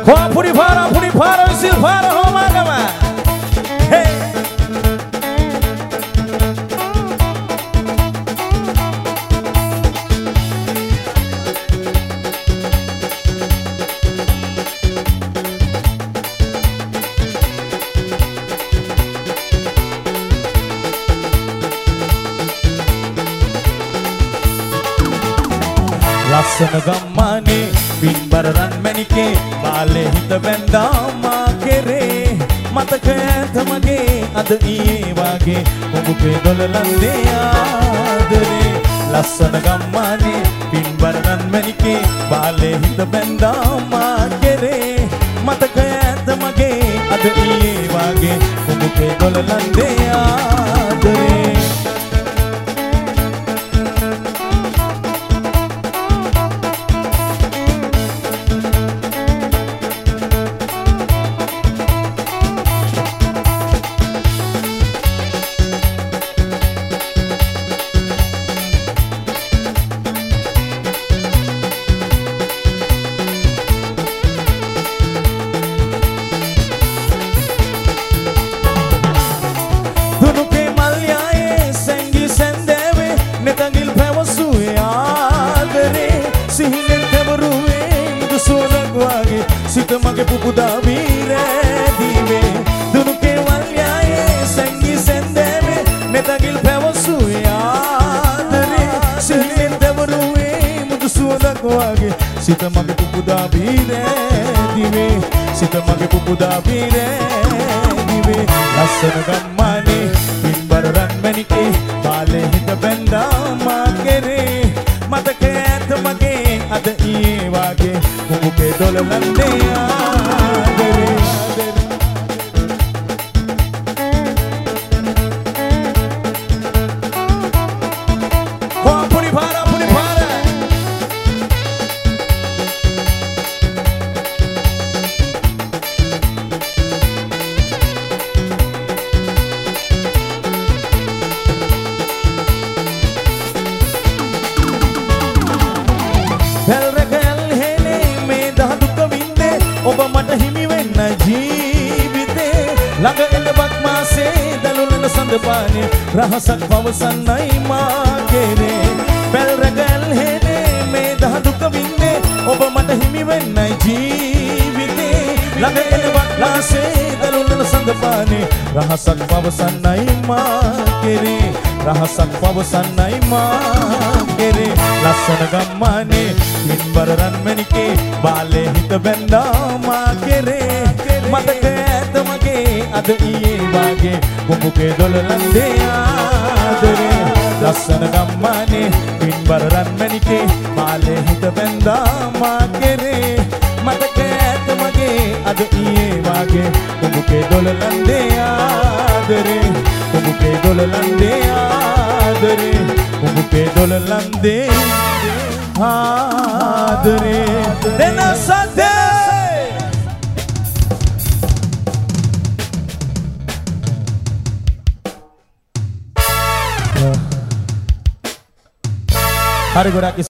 Kau puri para sil para homa kama. Hey. Lassana gammane පින්බරන් Menike බාලේ හිත බැඳා මා කෙරේ මතක ඇත මගේ අද ඊයේ වාගේ ඔබේ දොළලන්දේ ආදරේ ලස්සන ගම්මානේ පින්බරන් මැණිකේ බාලේ හිත බැඳා මා කෙරේ මතක ඇත මගේ අද ඊයේ වාගේ ඔබේ දොළලන්දේ ආදරේ සිත මගේ පුපුදා වීරේ දීවේ දුනු කේවල් යායේ සංගී සෙන්දේවේ මෙතගිල් පැවසුවේ ආදරේ සිහිනෙන් දවරුවේ මුදු සුවඳක් වාගේ සිත මගේ පුපුදා වීරේ දීවේ සිත මගේ පුපුදා වීරේ දීවේ ලස්සන ගම්මානේ පින්බර රන් මැණිකේ බාලේ හිත බැඳා මා කෙරේ මතක ඇත මගේ අද ඊයේ වාගේ ඔබේ දොළලන්දේ ආදරේ පුරි පාර ඔබ මට හිමි වෙන්න ජීවිතේ ළඟ එළවත් මාසේ දලුලන සඳපානේ රහසක් පවසන්නයි මා කෙරේ පැල් රැගල් හේනේ මේ දහදුක වින්නේ ඔබ මට හිමි වෙන්නයි ජීවිතේ ළඟ එළවත් මාසේ දලුලන සඳපානේ රහසක් පවසන්නයි මා කෙරේ රහසක් පවසන්නයි මා කෙරේ ලස්සන ගම්මානේ පින්බර රන් මැණිකේ බාලේ හිත බැඳා මා කෙරේ මතක ඇත මගේ අද ඊයේ වාගේ කුඹුකේ දොළලන්දේ ආදරේ ලස්සන ගම්මානේ පින්බර රන් මැණිකේ බාලේ හිත බැඳා මා කෙරේ මතක ඇත මගේ අද ඊයේ වාගේ කුඹුකේ දොළලන්දේ ආදරේ කුඹුකේ දොළලන්දේ ආදරේ කුඹුකේ දොළලන්දේ ආදරේ දෙනසතේ හරි ගොඩක්